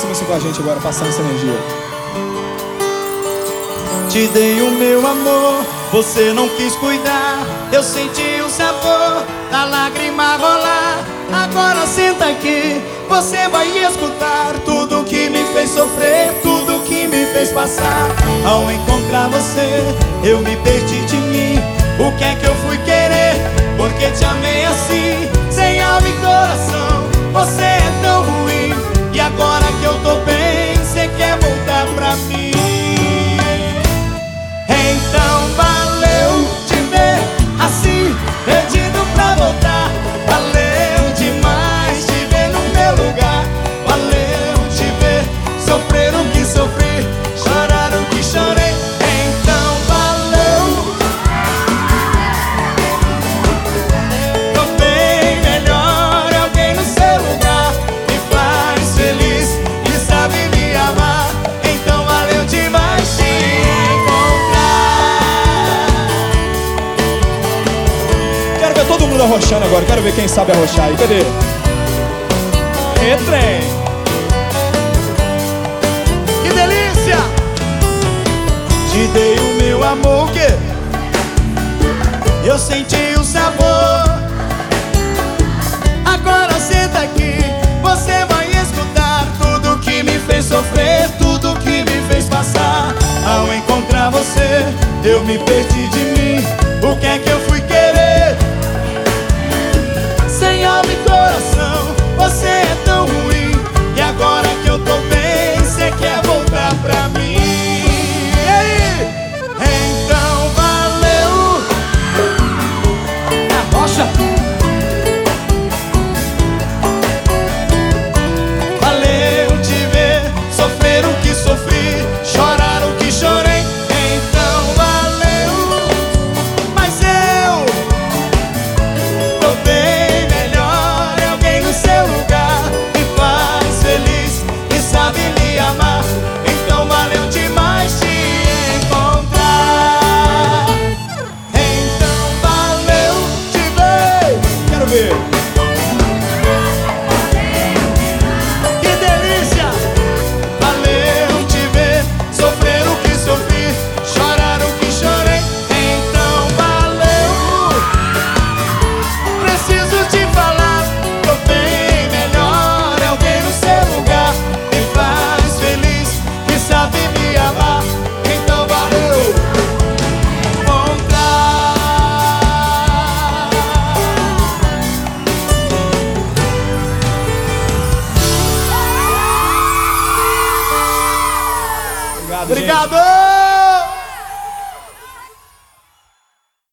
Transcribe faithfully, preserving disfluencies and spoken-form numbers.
cima assim com a gente agora, passando essa energia. Te dei o meu amor, você não quis cuidar. Eu senti o sabor da lágrima rolar. Agora senta aqui, você vai escutar tudo que me fez sofrer, tudo que me fez passar. Ao encontrar você, eu me perdi de mim. O que é que eu fui querer? Porque te amei assim, sem alma e coração. Você é tão ruim, e agora que eu tô bem, você quer voltar pra mim. Então valeu te ver assim, perdido pra voltar. Valeu demais te ver no meu lugar. Valeu te ver sofrer o que sofri, chorar o que chorei. Então valeu. Tô bem melhor, alguém no seu lugar me faz feliz e sabe me amar. Então valeu demais te Todo mundo arrochando agora, quero ver quem sabe arrochar aí, cadê? E trem! Que delícia! Te dei o meu amor, que eu senti o sabor. Agora senta aqui, você vai escutar tudo que me fez sofrer, tudo que me fez passar. Ao encontrar você, eu me perdi de mim. O que é que eu fui querer? Sem alma e coração, você é tão ruim. E agora que eu tô bem, você quer voltar pra mim. E aí? Então valeu. Na rocha. Valeu te ver sofrer o que sofri, chorar o que chorei. Então valeu. Mas eu tô bem. Então valeu demais te encontrar. Então valeu te ver. Quero ver! Que delícia! Valeu te ver sofrer o que sofri, chorar o que chorei. Então valeu. Preciso te falar, tô bem melhor, é alguém no seu lugar me faz feliz e sabe me amar. Então valeu encontrar. Obrigado, Obrigado! gente.